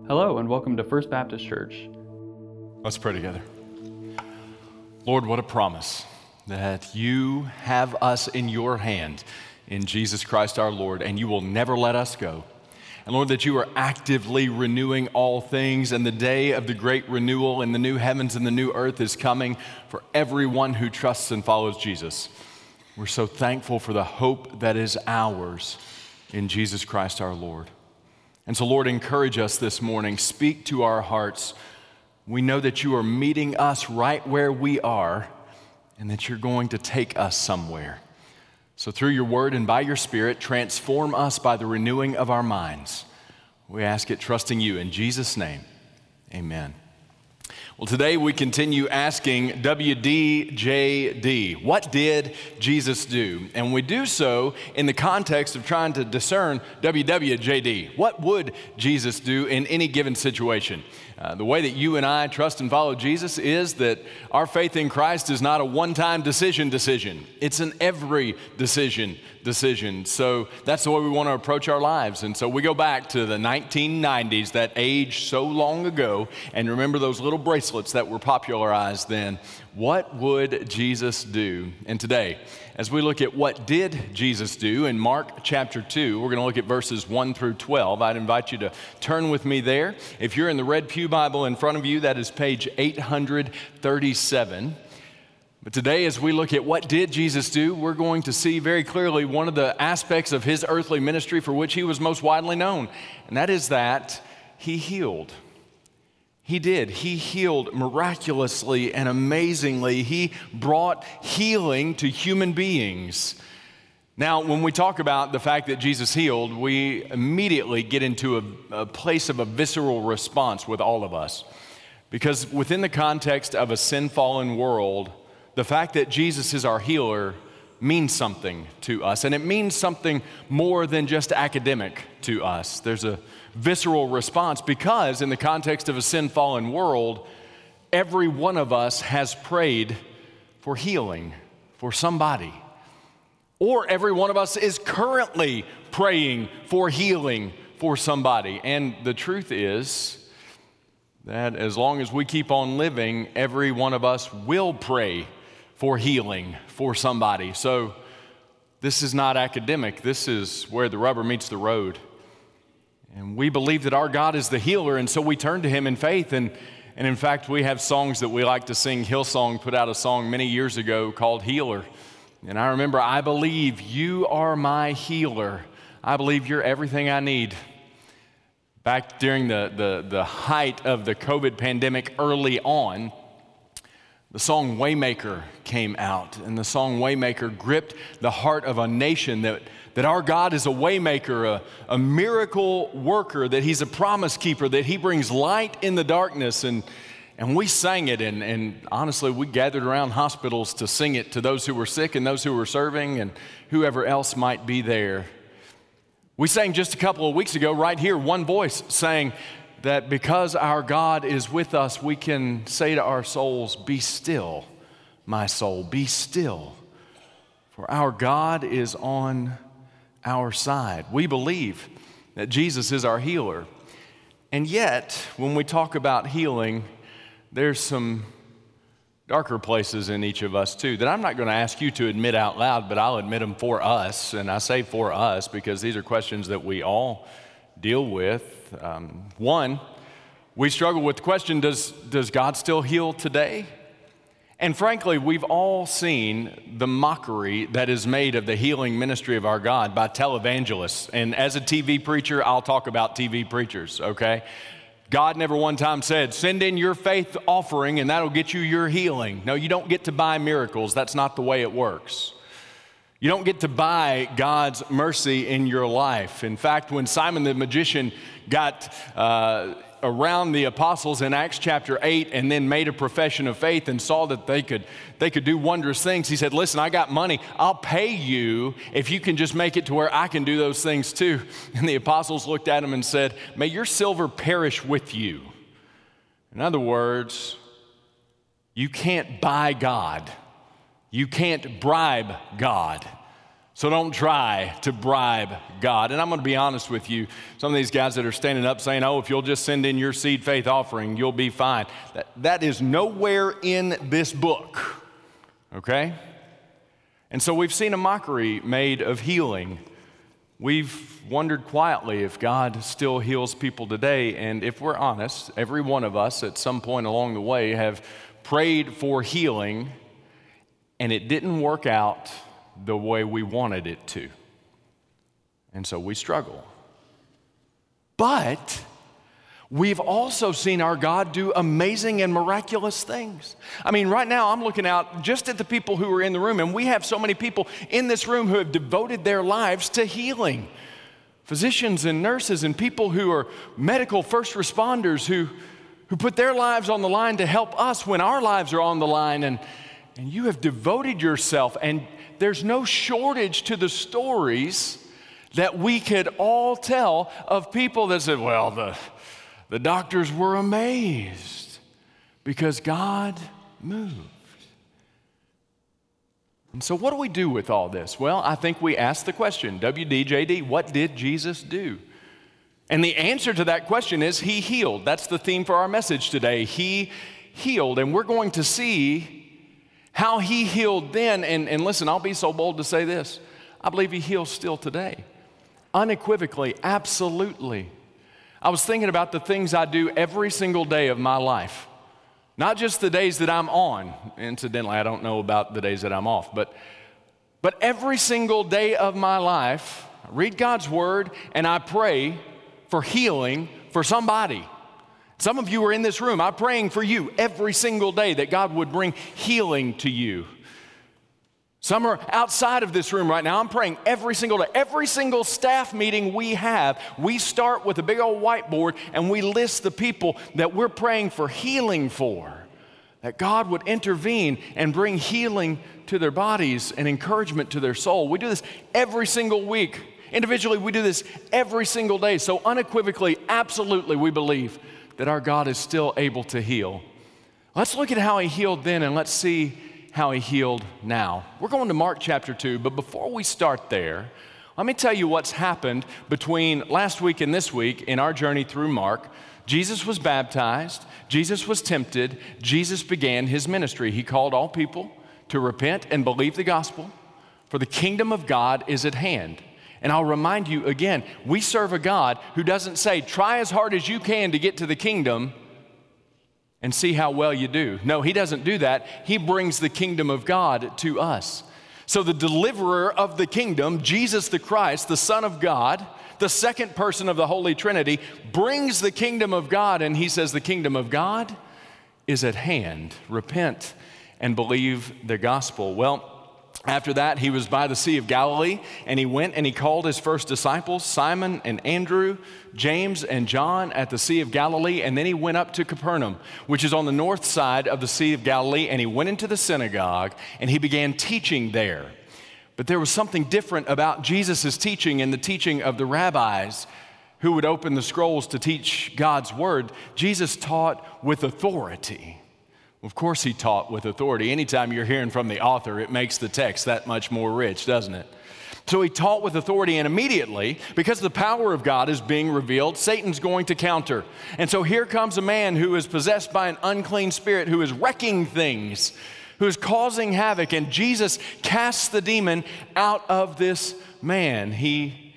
Hello and welcome to First Baptist Church. Let's pray together. Lord, what a promise that you have us in your hand in Jesus Christ our Lord, and you will never let us go. And Lord, that you are actively renewing all things, and the day of the great renewal in the new heavens and the new earth is coming for everyone who trusts and follows Jesus. We're so thankful for the hope that is ours in Jesus Christ our Lord. And so, Lord, encourage us this morning. Speak to our hearts. We know that you are meeting us right where we are and that you're going to take us somewhere. So through your word and by your Spirit, transform us by the renewing of our minds. We ask it trusting you in Jesus' name. Amen. Well, today we continue asking WDJD, what did Jesus do? And we do so in the context of trying to discern WWJD. What would Jesus do in any given situation? The way that you and I trust and follow Jesus is that our faith in Christ is not a one-time decision. It's an every decision. So that's the way we want to approach our lives. And so we go back to the 1990s, that age so long ago, and remember those little bracelets that were popularized then. What would Jesus do? And today, as we look at what did Jesus do in Mark chapter 2, we're going to look at verses 1 through 12. I'd invite you to turn with me there. If you're in the Red Pew Bible in front of you, that is page 837. But today, as we look at what did Jesus do, we're going to see very clearly one of the aspects of his earthly ministry for which he was most widely known, and that is that he healed. He did. He healed miraculously and amazingly. He brought healing to human beings. Now, when we talk about the fact that Jesus healed, we immediately get into a place of a visceral response with all of us. Because within the context of a sin-fallen world, the fact that Jesus is our healer means something to us, and it means something more than just academic to us. There's a visceral response because in the context of a sin-fallen world, every one of us has prayed for healing for somebody. Or every one of us is currently praying for healing for somebody. And the truth is that as long as we keep on living, every one of us will pray for healing for somebody. So this is not academic. This is where the rubber meets the road. And we believe that our God is the healer, and so we turn to him in faith. And in fact, we have songs that we like to sing. Hillsong put out a song many years ago called Healer. And I remember, I believe you are my healer. I believe you're everything I need. Back during the height of the COVID pandemic early on, the song Waymaker came out, and the song Waymaker gripped the heart of a nation that our God is a waymaker, a miracle worker, that he's a promise keeper, that he brings light in the darkness. And we sang it, and honestly, we gathered around hospitals to sing it to those who were sick and those who were serving and whoever else might be there. We sang just a couple of weeks ago right here, one voice saying that because our God is with us, we can say to our souls, "Be still, my soul, be still, for our God is on our side." We believe that Jesus is our healer. And yet, when we talk about healing, there's some darker places in each of us too that I'm not going to ask you to admit out loud, but I'll admit them for us. And I say for us because these are questions that we all deal with. One, we struggle with the question, does God still heal today? And frankly, we've all seen the mockery that is made of the healing ministry of our God by televangelists. And as a TV preacher, I'll talk about TV preachers, okay? God never one time said, send in your faith offering and that'll get you your healing. No, you don't get to buy miracles. That's not the way it works. You don't get to buy God's mercy in your life. In fact, when Simon the magician got around the apostles in Acts chapter 8 and then made a profession of faith and saw that they could do wondrous things, he said, listen, I got money. I'll pay you if you can just make it to where I can do those things too. And the apostles looked at him and said, may your silver perish with you. In other words, you can't buy God. You can't bribe God. So don't try to bribe God. And I'm going to be honest with you. Some of these guys that are standing up saying, oh, if you'll just send in your seed faith offering, you'll be fine. That is nowhere in this book, okay? And so we've seen a mockery made of healing. We've wondered quietly if God still heals people today. And if we're honest, every one of us at some point along the way have prayed for healing, and it didn't work out the way we wanted it to. And so we struggle. But we've also seen our God do amazing and miraculous things. I mean, right now I'm looking out just at the people who are in the room, and we have so many people in this room who have devoted their lives to healing. Physicians and nurses and people who are medical first responders who put their lives on the line to help us when our lives are on the line. And you have devoted yourself, and there's no shortage to the stories that we could all tell of people that said, well, the doctors were amazed because God moved. And so what do we do with all this? Well, I think we ask the question, WDJD, what did Jesus do? And the answer to that question is He healed. That's the theme for our message today. He healed. And we're going to see how He healed then. And listen, I'll be so bold to say this. I believe He heals still today. Unequivocally, absolutely. I was thinking about the things I do every single day of my life. Not just the days that I'm on. Incidentally, I don't know about the days that I'm off. But every single day of my life, I read God's Word and I pray for healing for somebody. Some of you are in this room. I'm praying for you every single day that God would bring healing to you. Some are outside of this room right now. I'm praying every single day. Every single staff meeting we have, we start with a big old whiteboard and we list the people that we're praying for healing for. That God would intervene and bring healing to their bodies and encouragement to their soul. We do this every single week. Individually, we do this every single day. So unequivocally, absolutely, we believe that our God is still able to heal. Let's look at how He healed then, and let's see how He healed now. We're going to Mark chapter 2, but before we start there, let me tell you what's happened between last week and this week in our journey through Mark. Jesus was baptized, Jesus was tempted, Jesus began His ministry. He called all people to repent and believe the gospel, for the kingdom of God is at hand. And I'll remind you again, we serve a God who doesn't say, try as hard as you can to get to the kingdom and see how well you do. No, He doesn't do that. He brings the kingdom of God to us. So the deliverer of the kingdom, Jesus the Christ, the Son of God, the second person of the Holy Trinity, brings the kingdom of God, and He says the kingdom of God is at hand. Repent and believe the gospel. Well, after that, He was by the Sea of Galilee, and He went and He called His first disciples, Simon and Andrew, James and John at the Sea of Galilee, and then He went up to Capernaum, which is on the north side of the Sea of Galilee, and He went into the synagogue, and He began teaching there. But there was something different about Jesus' teaching and the teaching of the rabbis who would open the scrolls to teach God's word. Jesus taught with authority. Of course He taught with authority. Anytime you're hearing from the author, it makes the text that much more rich, doesn't it? So He taught with authority, and immediately, because the power of God is being revealed, Satan's going to counter. And so here comes a man who is possessed by an unclean spirit, who is wrecking things, who is causing havoc, and Jesus casts the demon out of this man. He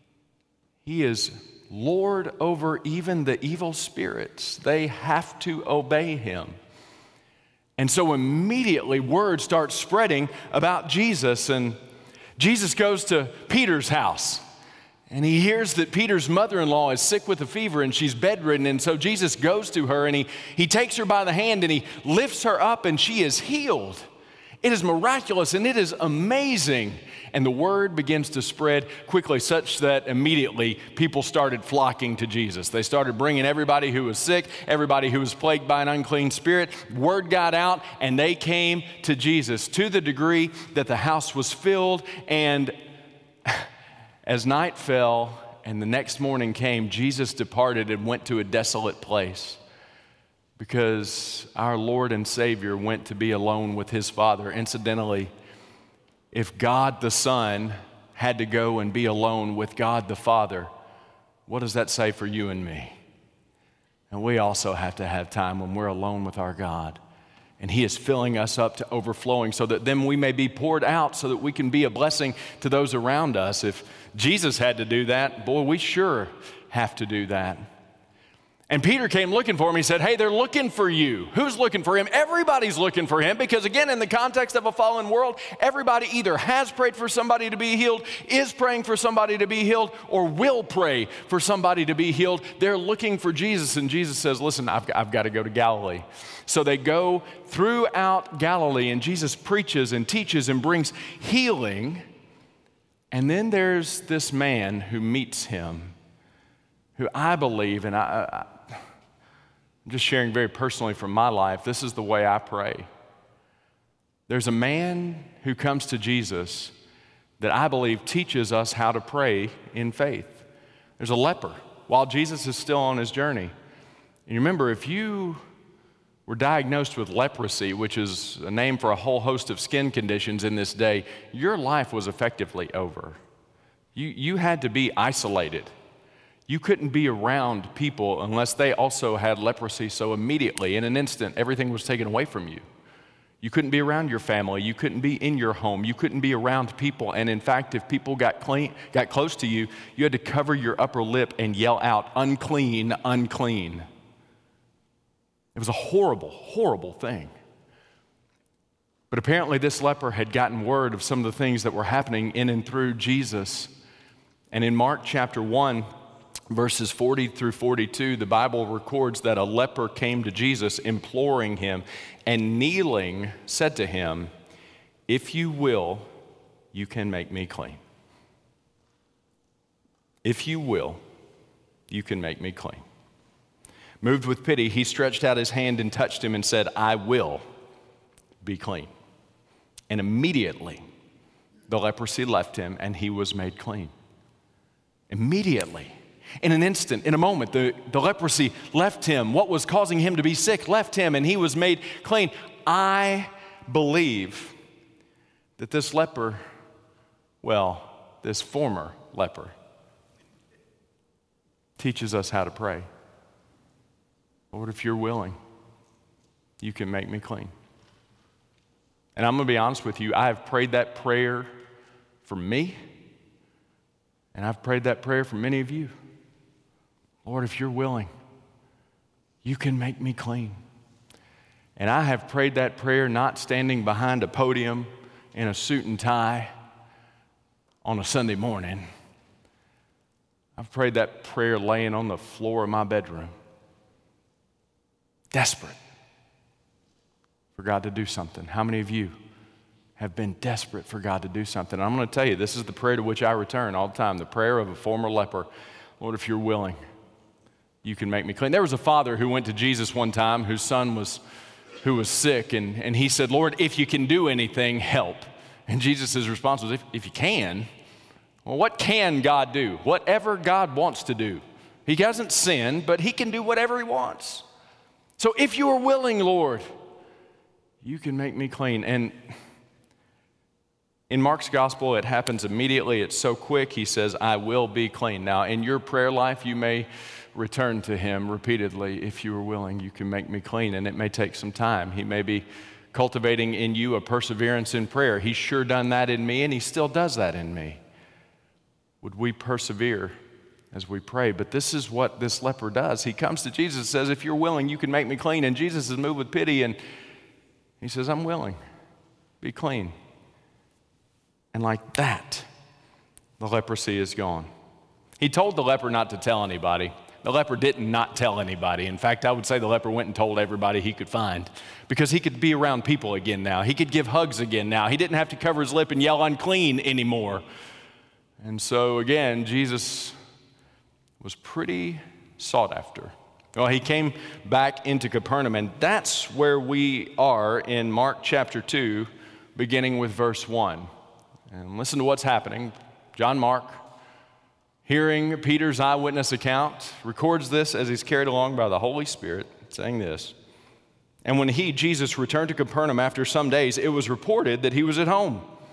is Lord over even the evil spirits. They have to obey Him. And so immediately word starts spreading about Jesus, and Jesus goes to Peter's house, and he hears that Peter's mother-in-law is sick with a fever and she's bedridden, and so Jesus goes to her and he takes her by the hand and He lifts her up, and she is healed. It is miraculous and it is amazing. And the word begins to spread quickly, such that immediately people started flocking to Jesus. They started bringing everybody who was sick, everybody who was plagued by an unclean spirit. Word got out, and they came to Jesus to the degree that the house was filled. And as night fell and the next morning came, Jesus departed and went to a desolate place, because our Lord and Savior went to be alone with His Father. Incidentally, if God the Son had to go and be alone with God the Father, what does that say for you and me? And we also have to have time when we're alone with our God. And He is filling us up to overflowing so that then we may be poured out so that we can be a blessing to those around us. If Jesus had to do that, boy, we sure have to do that. And Peter came looking for him. He said, hey, they're looking for you. Who's looking for him? Everybody's looking for him because, again, in the context of a fallen world, everybody either has prayed for somebody to be healed, is praying for somebody to be healed, or will pray for somebody to be healed. They're looking for Jesus, and Jesus says, listen, I've got to go to Galilee. So they go throughout Galilee, and Jesus preaches and teaches and brings healing. And then there's this man who meets him, who I believe, and I'm just sharing very personally from my life, this is the way I pray. There's a man who comes to Jesus that I believe teaches us how to pray in faith. There's a leper while Jesus is still on his journey. And you remember, if you were diagnosed with leprosy, which is a name for a whole host of skin conditions in this day, your life was effectively over. You had to be isolated. You couldn't be around people unless they also had leprosy, so immediately, in an instant, everything was taken away from you. You couldn't be around your family. You couldn't be in your home. You couldn't be around people. And in fact, if people got close to you, you had to cover your upper lip and yell out, unclean, unclean. It was a horrible, horrible thing. But apparently this leper had gotten word of some of the things that were happening in and through Jesus. And in Mark chapter 1, verses 40 through 42, the Bible records that a leper came to Jesus imploring him and kneeling said to him, if you will, you can make me clean. If you will, you can make me clean. Moved with pity, he stretched out his hand and touched him and said, I will be clean. And immediately the leprosy left him and he was made clean. Immediately. In an instant, in a moment, the leprosy left him. What was causing him to be sick left him, and he was made clean. I believe that this leper, this former leper, teaches us how to pray. Lord, if you're willing, you can make me clean. And I'm going to be honest with you, I have prayed that prayer for me, and I've prayed that prayer for many of you. Lord, if you're willing, you can make me clean. And I have prayed that prayer not standing behind a podium in a suit and tie on a Sunday morning. I've prayed that prayer laying on the floor of my bedroom, desperate for God to do something. How many of you have been desperate for God to do something? And I'm going to tell you, this is the prayer to which I return all the time, the prayer of a former leper. Lord, if you're willing, you can make me clean. There was a father who went to Jesus one time whose son was sick, and he said, Lord, if you can do anything, help. And Jesus' response was, if you can, well, what can God do? Whatever God wants to do. He doesn't sin, but he can do whatever he wants. So if you are willing, Lord, you can make me clean. And in Mark's gospel, it happens immediately. It's so quick. He says, I will be clean. Now, in your prayer life, you may return to him repeatedly. If you are willing, you can make me clean. And it may take some time. He may be cultivating in you a perseverance in prayer. He's sure done that in me, and he still does that in me. Would we persevere as we pray? But this is what this leper does. He comes to Jesus and says, if you're willing, you can make me clean. And Jesus is moved with pity, and he says, I'm willing. Be clean. And like that, the leprosy is gone. He told the leper not to tell anybody. The leper didn't not tell anybody. In fact, I would say the leper went and told everybody he could find because he could be around people again now. He could give hugs again now. He didn't have to cover his lip and yell unclean anymore. And so again, Jesus was pretty sought after. Well, he came back into Capernaum, and that's where we are in Mark chapter 2, beginning with verse 1. And listen to what's happening. John Mark, hearing Peter's eyewitness account, records this as he's carried along by the Holy Spirit, saying this. And when he, Jesus, returned to Capernaum after some days, it was reported that he was at home.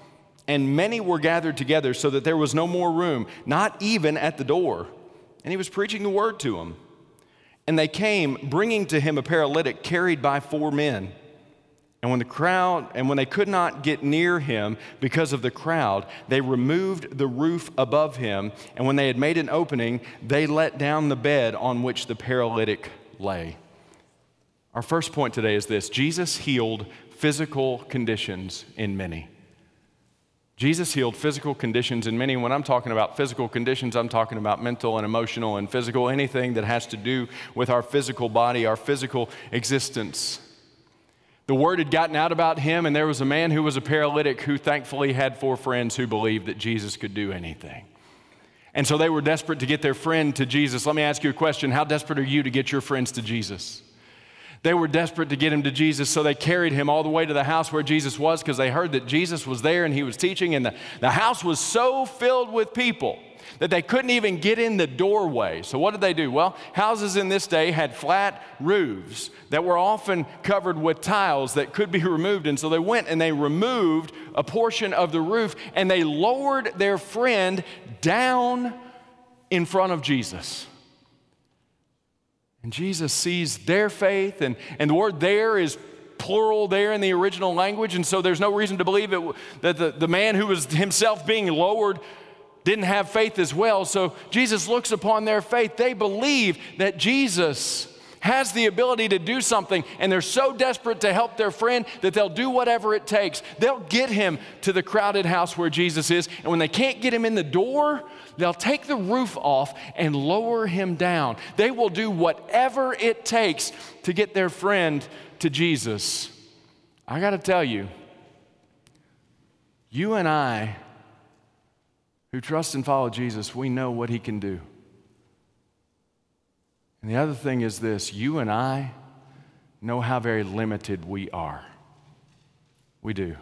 and many were gathered together so that there was no more room, not even at the door. And he was preaching the word to them. And they came, bringing to him a paralytic carried by 4 men. And when they could not get near him because of the crowd, they removed the roof above him. And when they had made an opening, they let down the bed on which the paralytic lay. Our first point today is this: Jesus healed physical conditions in many. Jesus healed physical conditions in many. When I'm talking about physical conditions, I'm talking about mental and emotional and physical, anything that has to do with our physical body, our physical existence. The word had gotten out about him, and there was a man who was a paralytic who thankfully had 4 friends who believed that Jesus could do anything. And so they were desperate to get their friend to Jesus. Let me ask you a question. How desperate are you to get your friends to Jesus? They were desperate to get him to Jesus, so they carried him all the way to the house where Jesus was because they heard that Jesus was there and he was teaching, and the house was so filled with people that they couldn't even get in the doorway. So what did they do? Well, houses in this day had flat roofs that were often covered with tiles that could be removed. And so they went and they removed a portion of the roof and they lowered their friend down in front of Jesus. And Jesus sees their faith, and the word there is plural there in the original language. And so there's no reason to believe that the man who was himself being lowered didn't have faith as well. So Jesus looks upon their faith. They believe that Jesus has the ability to do something, and they're so desperate to help their friend that they'll do whatever it takes. They'll get him to the crowded house where Jesus is, and when they can't get him in the door, they'll take the roof off and lower him down. They will do whatever it takes to get their friend to Jesus. I got to tell you, you and I who trust and follow Jesus, we know what he can do. And the other thing is this: you and I know how very limited we are. We do.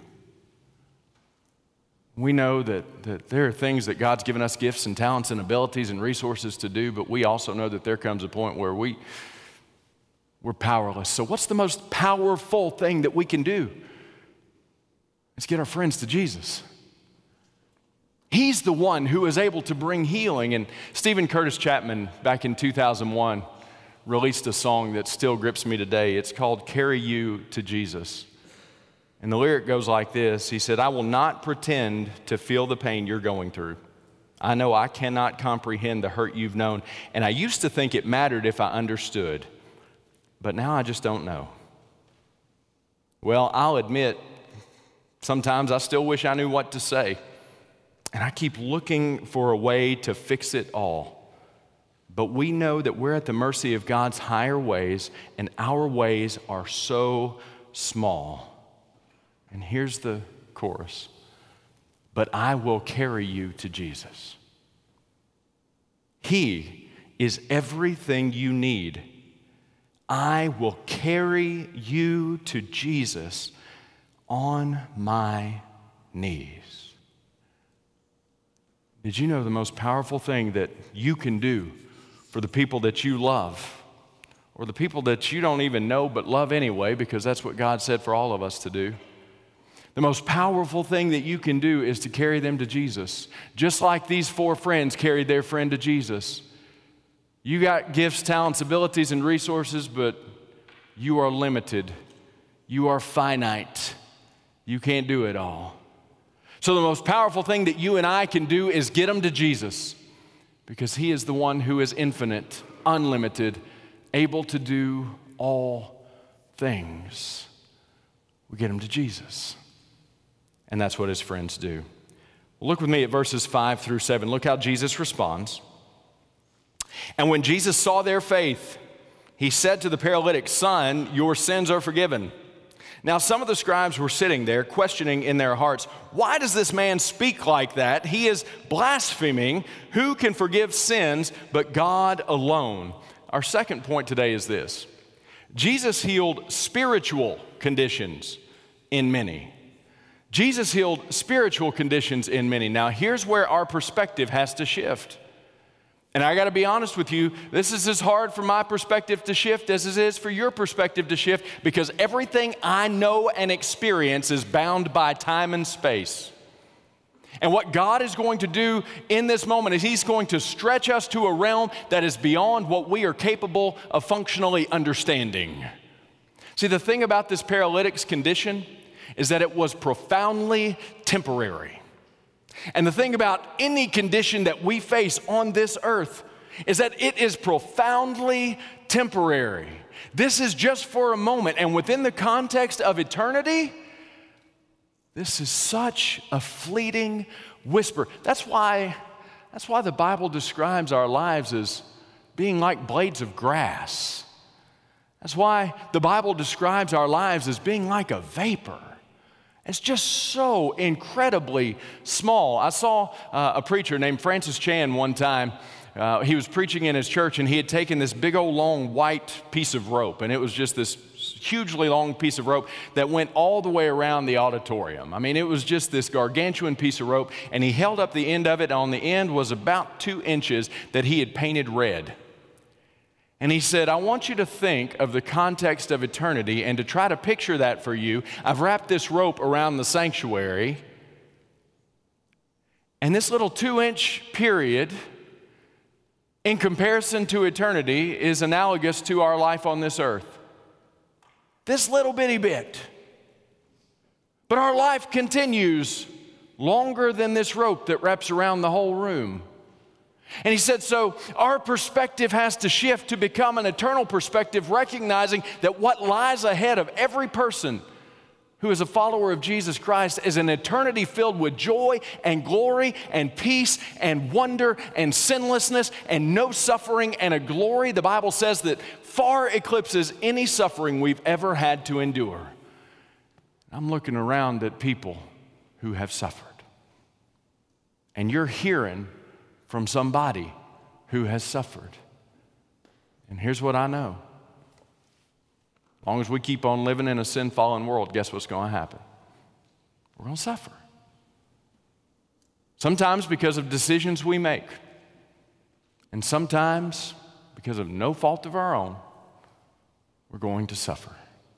We know that there are things that God's given us gifts and talents and abilities and resources to do, but we also know that there comes a point where we're powerless. So what's the most powerful thing that we can do? It's get our friends to Jesus. He's the one who is able to bring healing. And Stephen Curtis Chapman, back in 2001, released a song that still grips me today. It's called "Carry You to Jesus." And the lyric goes like this. He said, "I will not pretend to feel the pain you're going through. I know I cannot comprehend the hurt you've known. And I used to think it mattered if I understood. But now I just don't know. Well, I'll admit, sometimes I still wish I knew what to say. And I keep looking for a way to fix it all. But we know that we're at the mercy of God's higher ways, and our ways are so small." And here's the chorus: "But I will carry you to Jesus. He is everything you need. I will carry you to Jesus on my knees." Did you know the most powerful thing that you can do for the people that you love, or the people that you don't even know but love anyway, because that's what God said for all of us to do? The most powerful thing that you can do is to carry them to Jesus. Just like these 4 friends carried their friend to Jesus. You got gifts, talents, abilities, and resources, but you are limited. You are finite. You can't do it all. So the most powerful thing that you and I can do is get them to Jesus, because he is the one who is infinite, unlimited, able to do all things. We get them to Jesus. And that's what his friends do. Well, look with me at verses 5 through 7. Look how Jesus responds. "And when Jesus saw their faith, he said to the paralytic, 'Son, your sins are forgiven.' Now some of the scribes were sitting there, questioning in their hearts, 'Why does this man speak like that? He is blaspheming. Who can forgive sins but God alone?'" Our second point today is this: Jesus healed spiritual conditions in many. Jesus healed spiritual conditions in many. Now here's where our perspective has to shift. And I got to be honest with you, this is as hard for my perspective to shift as it is for your perspective to shift, because everything I know and experience is bound by time and space. And what God is going to do in this moment is He's going to stretch us to a realm that is beyond what we are capable of functionally understanding. See, the thing about this paralytic's condition is that it was profoundly temporary. And the thing about any condition that we face on this earth is that it is profoundly temporary. This is just for a moment, and within the context of eternity, this is such a fleeting whisper. That's why the Bible describes our lives as being like blades of grass. That's why the Bible describes our lives as being like a vapor. It's just so incredibly small. I saw a preacher named Francis Chan one time. He was preaching in his church, and he had taken this big old long white piece of rope, and it was just this hugely long piece of rope that went all the way around the auditorium. I mean, it was just this gargantuan piece of rope, and he held up the end of it. On the end was about 2 inches that he had painted red. And he said, I want you to think of the context of eternity, and to try to picture that for you, I've wrapped this rope around the sanctuary, and this little 2-inch period, in comparison to eternity, is analogous to our life on this earth. This little bitty bit. But our life continues longer than this rope that wraps around the whole room. And he said, so our perspective has to shift to become an eternal perspective, recognizing that what lies ahead of every person who is a follower of Jesus Christ is an eternity filled with joy and glory and peace and wonder and sinlessness and no suffering, and a glory, the Bible says, that far eclipses any suffering we've ever had to endure. I'm looking around at people who have suffered. And you're hearing from somebody who has suffered. And here's what I know. As long as we keep on living in a sin-fallen world, guess what's going to happen? We're going to suffer. Sometimes because of decisions we make, and sometimes because of no fault of our own, we're going to suffer.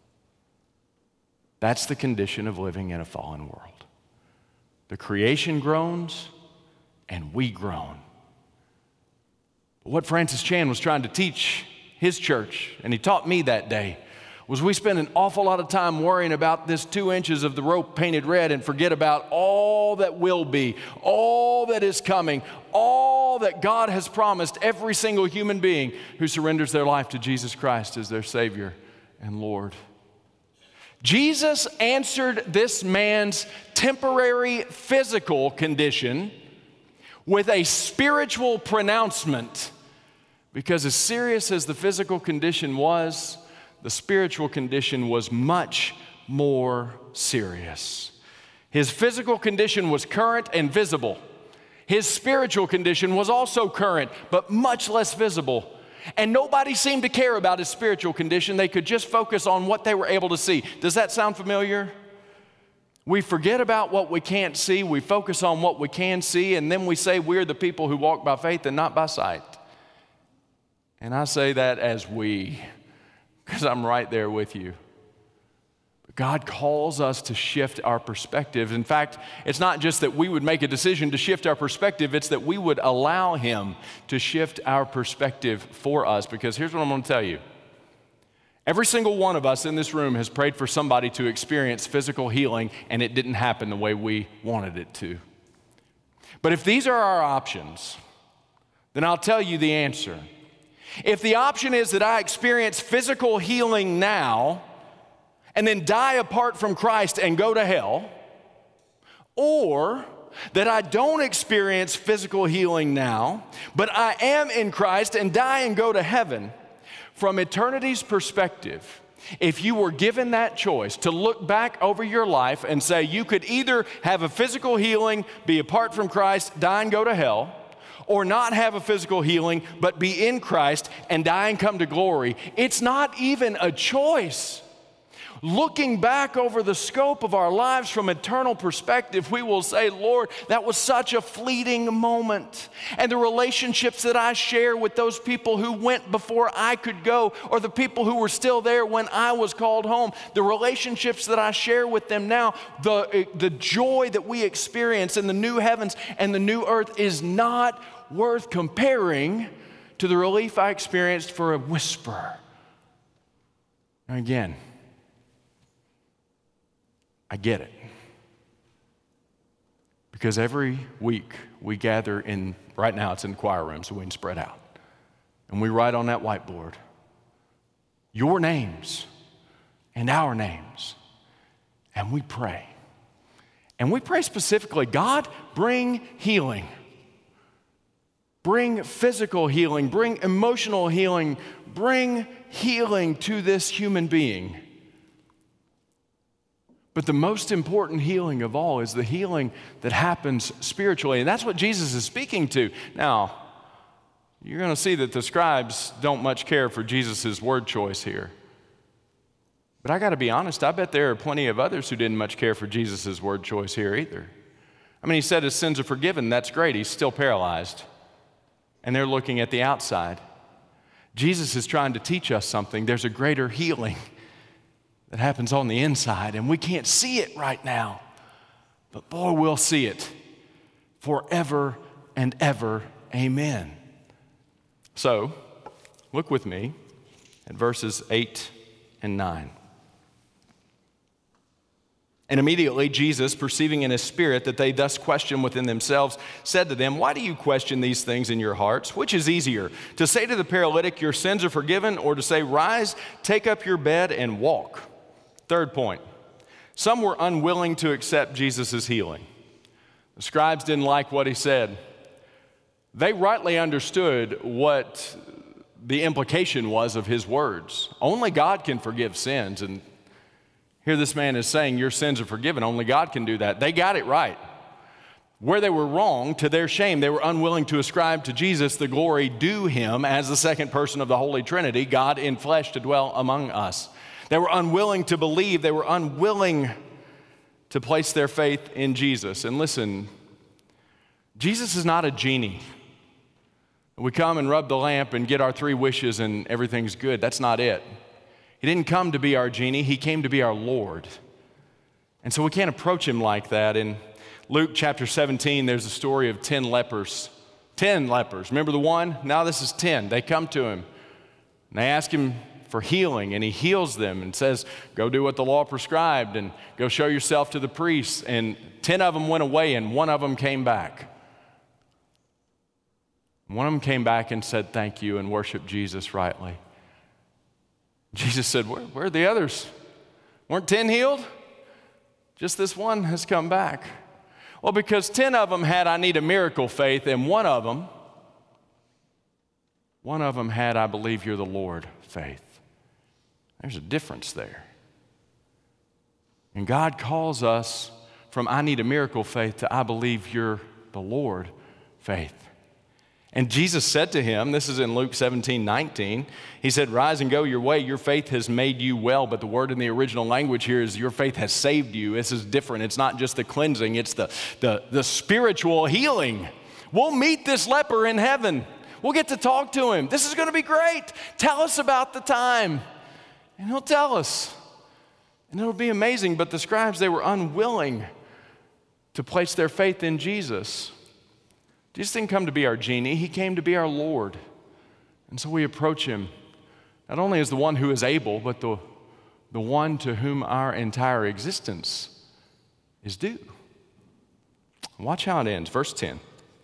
That's the condition of living in a fallen world. The creation groans, and we groan. But what Francis Chan was trying to teach his church, and he taught me that day, was we spend an awful lot of time worrying about this 2 inches of the rope painted red and forget about all that will be, all that is coming, all that God has promised every single human being who surrenders their life to Jesus Christ as their Savior and Lord. Jesus answered this man's temporary physical condition with a spiritual pronouncement, because as serious as the physical condition was, the spiritual condition was much more serious. His physical condition was current and visible. His spiritual condition was also current, but much less visible. And nobody seemed to care about his spiritual condition. They could just focus on what they were able to see. Does that sound familiar? We forget about what we can't see. We focus on what we can see, and then we say we're the people who walk by faith and not by sight. And I say that as we, because I'm right there with you. But God calls us to shift our perspective. In fact, it's not just that we would make a decision to shift our perspective, it's that we would allow Him to shift our perspective for us. Because here's what I'm going to tell you. Every single one of us in this room has prayed for somebody to experience physical healing, and it didn't happen the way we wanted it to. But if these are our options, then I'll tell you the answer. If the option is that I experience physical healing now and then die apart from Christ and go to hell, or that I don't experience physical healing now, but I am in Christ and die and go to heaven, from eternity's perspective, if you were given that choice to look back over your life and say you could either have a physical healing, be apart from Christ, die and go to hell, or not have a physical healing, but be in Christ and die and come to glory, it's not even a choice. Looking back over the scope of our lives from eternal perspective, we will say, Lord, that was such a fleeting moment. And the relationships that I share with those people who went before I could go, or the people who were still there when I was called home, the relationships that I share with them now, the joy that we experience in the new heavens and the new earth is not worth comparing to the relief I experienced for a whisper. Again, I get it. Because every week we gather in, right now it's in the choir room so we can spread out. And we write on that whiteboard your names and our names. And we pray. And we pray specifically, God, bring healing. Bring physical healing, bring emotional healing, bring healing to this human being. But the most important healing of all is the healing that happens spiritually. And that's what Jesus is speaking to. Now, you're going to see that the scribes don't much care for Jesus' word choice here. But I got to be honest, I bet there are plenty of others who didn't much care for Jesus' word choice here either. I mean, he said his sins are forgiven. That's great. He's still paralyzed. And they're looking at the outside. Jesus is trying to teach us something. There's a greater healing that happens on the inside, and we can't see it right now. But boy, we'll see it forever and ever. Amen. So, look with me at verses 8 and 9. And immediately Jesus, perceiving in his spirit that they thus questioned within themselves, said to them, "Why do you question these things in your hearts? Which is easier, to say to the paralytic, 'Your sins are forgiven,' or to say, 'Rise, take up your bed and walk'?" Third point, some were unwilling to accept Jesus' healing. The scribes didn't like what he said. They rightly understood what the implication was of his words. Only God can forgive sins, and here this man is saying, your sins are forgiven. Only God can do that. They got it right. Where they were wrong, to their shame, they were unwilling to ascribe to Jesus the glory due him as the second person of the Holy Trinity, God in flesh to dwell among us. They were unwilling to believe. They were unwilling to place their faith in Jesus. And listen, Jesus is not a genie. We come and rub the lamp and get our 3 wishes and everything's good. That's not it. He didn't come to be our genie. He came to be our Lord. And so we can't approach him like that. In Luke chapter 17, there's a story of 10 lepers. 10 lepers. Remember the one? Now this is 10. They come to him and they ask him for healing, and he heals them and says, go do what the law prescribed and go show yourself to the priests. And 10 of them went away and 1 of them came back. One of them came back and said thank you and worshiped Jesus rightly. Jesus said, where are the others? Weren't 10 healed? Just this one has come back. Well, because 10 of them had I need a miracle faith, and one of them had I believe you're the Lord faith. There's a difference there. And God calls us from I need a miracle faith to I believe you're the Lord faith. And Jesus said to him, this is in Luke 17:19, he said, rise and go your way, your faith has made you well. But the word in the original language here is your faith has saved you. This is different. It's not just the cleansing, it's the spiritual healing. We'll meet this leper in heaven. We'll get to talk to him. This is going to be great. Tell us about the time. And he'll tell us. And it'll be amazing. But the scribes, they were unwilling to place their faith in Jesus. Jesus didn't come to be our genie. He came to be our Lord. And so we approach him not only as the one who is able, but the one to whom our entire existence is due. Watch how it ends. Verse 10.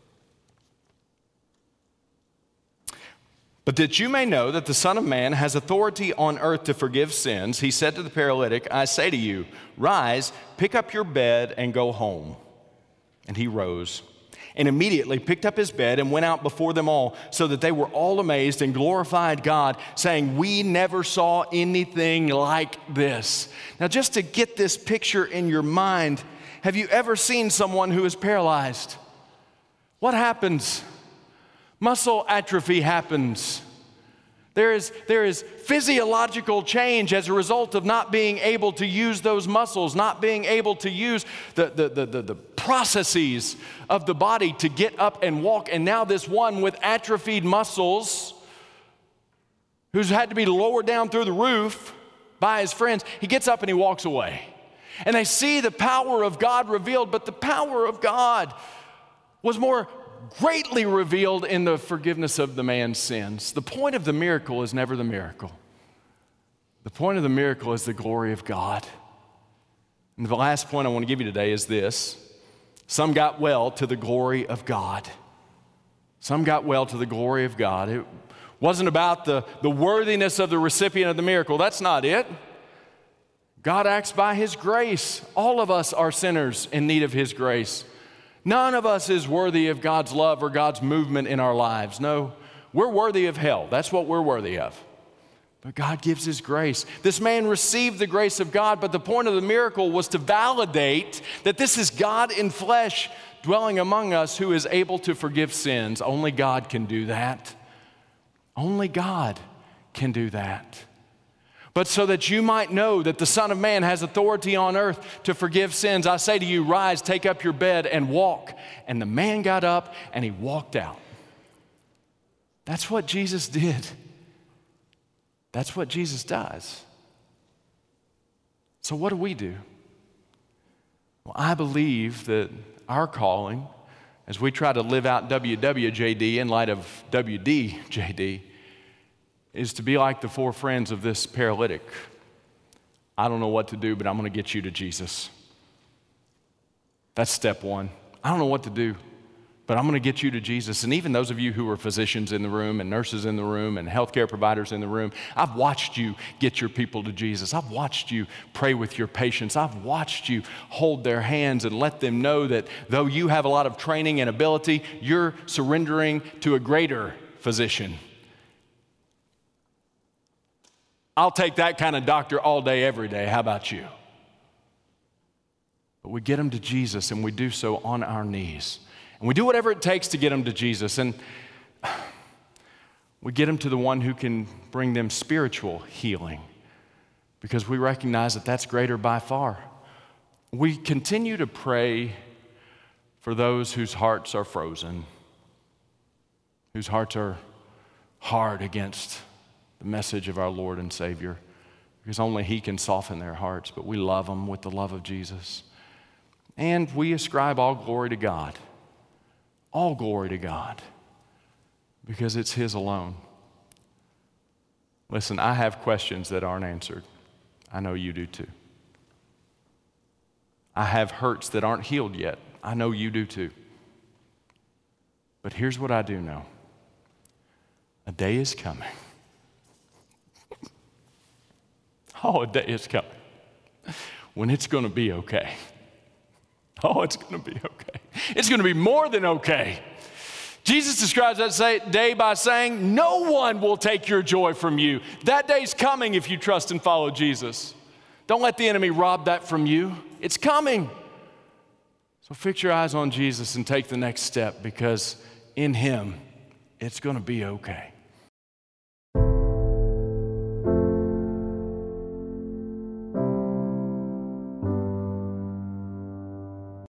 But that you may know that the Son of Man has authority on earth to forgive sins, he said to the paralytic, I say to you, rise, pick up your bed, and go home. And he rose and immediately picked up his bed and went out before them all, so that they were all amazed and glorified God, saying, we never saw anything like this. Now, just to get this picture in your mind, have you ever seen someone who is paralyzed? What happens? Muscle atrophy happens. There is physiological change as a result of not being able to use those muscles, not being able to use the processes of the body to get up and walk. And now this one with atrophied muscles, who's had to be lowered down through the roof by his friends, he gets up and he walks away. And they see the power of God revealed, but the power of God was more greatly revealed in the forgiveness of the man's sins. The point of the miracle is never the miracle. The point of the miracle is the glory of God. And the last point I want to give you today is this. Some got well to the glory of God. Some got well to the glory of God. It wasn't about the worthiness of the recipient of the miracle. That's not it. God acts by His grace. All of us are sinners in need of His grace. None of us is worthy of God's love or God's movement in our lives. No, we're worthy of hell. That's what we're worthy of. But God gives His grace. This man received the grace of God, but the point of the miracle was to validate that this is God in flesh dwelling among us who is able to forgive sins. Only God can do that. Only God can do that. But so that you might know that the Son of Man has authority on earth to forgive sins, I say to you, rise, take up your bed, and walk. And the man got up and he walked out. That's what Jesus did. That's what Jesus does. So what do we do? Well, I believe that our calling, as we try to live out WWJD in light of WDJD, is to be like the four friends of this paralytic. I don't know what to do, but I'm going to get you to Jesus. That's step one. I don't know what to do, but I'm going to get you to Jesus. And even those of you who are physicians in the room and nurses in the room and healthcare providers in the room, I've watched you get your people to Jesus. I've watched you pray with your patients. I've watched you hold their hands and let them know that though you have a lot of training and ability, you're surrendering to a greater physician. I'll take that kind of doctor all day, every day. How about you? But we get them to Jesus, and we do so on our knees. And we do whatever it takes to get them to Jesus. And we get them to the one who can bring them spiritual healing, because we recognize that that's greater by far. We continue to pray for those whose hearts are frozen, whose hearts are hard against the message of our Lord and Savior, because only He can soften their hearts, but we love them with the love of Jesus. And we ascribe all glory to God, because it's His alone. Listen, I have questions that aren't answered. I know you do too. I have hurts that aren't healed yet. I know you do too. But here's what I do know. A day is coming. Oh, a day is coming when it's going to be okay. Oh, it's going to be okay. It's going to be more than okay. Jesus describes that day by saying, no one will take your joy from you. That day's coming if you trust and follow Jesus. Don't let the enemy rob that from you. It's coming. So fix your eyes on Jesus and take the next step, because in Him, it's going to be okay.